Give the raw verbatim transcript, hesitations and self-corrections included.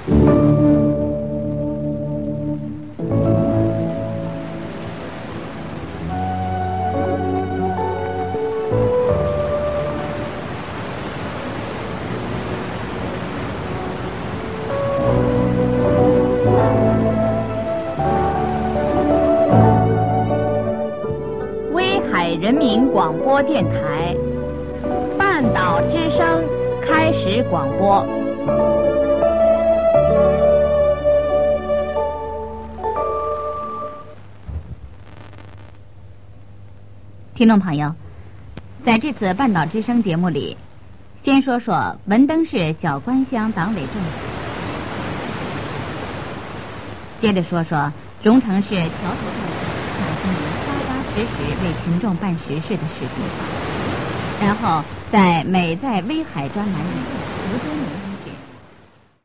人民广播电台半岛之声开始广播。听众朋友，在这次半岛之声节目里，先说说文登市小关乡党委政府，接着说说荣成市桥头镇马新民扎扎实实为群众办实事的事迹，然后在美在威海专栏里，吴敦明